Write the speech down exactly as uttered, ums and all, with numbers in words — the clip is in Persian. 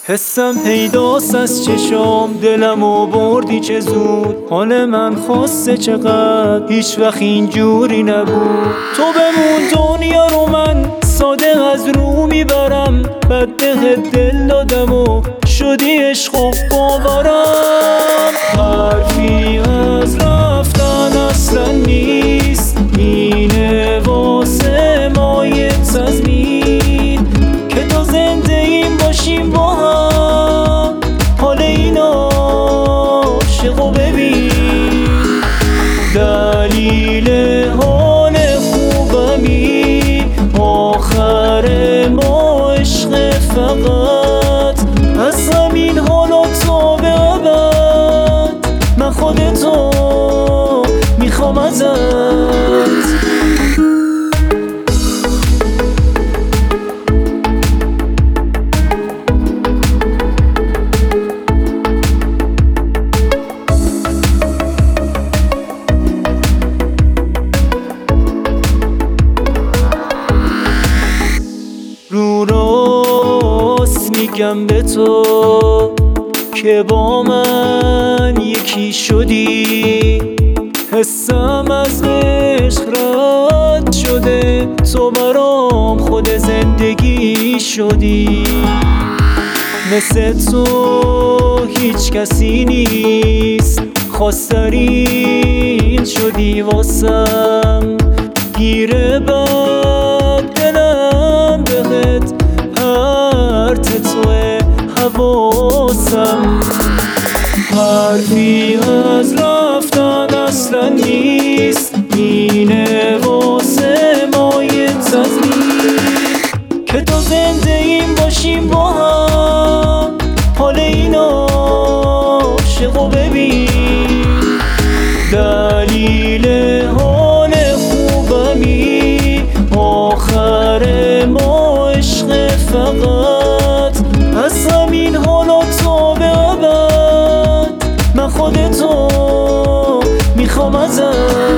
حسم پیداست از چشام، دلمو بردی چه زود. حال من خواسته چقدر، هیچ وقت اینجوری نبود. تو بمون دنیا رو من صادق از رو میبرم، بده دل دادم و شدی عشق و باورم. حرفی از رفتن اصلا نیست، اینه واسه ما یه تضمین که تا زنده این باشیم با هم. حال این عاشقو ببین، دلیل حال خوبمی آخر ما عشق فقط. از همین حالا تا به ابد من خودتو میخوام ازت. رو راست میگم به تو که با من یکی شدی. حسم از عشق رد شده، تو برام خود زندگی شدی. مثل تو هیچ کسی نیست، خواسترین شدی واسم. گیره بب دلم بهت پرت توه حواسم. حرفی از رفتن اصلا نیست، اینه واسه ما یه تضمین که تا زنده این باشیم با هم. حال این عاشقو ببین، دلیل حال خوبمی آخر ما عشق فقط. از همین حالا تا به ابد من خودتو میخوام ازت.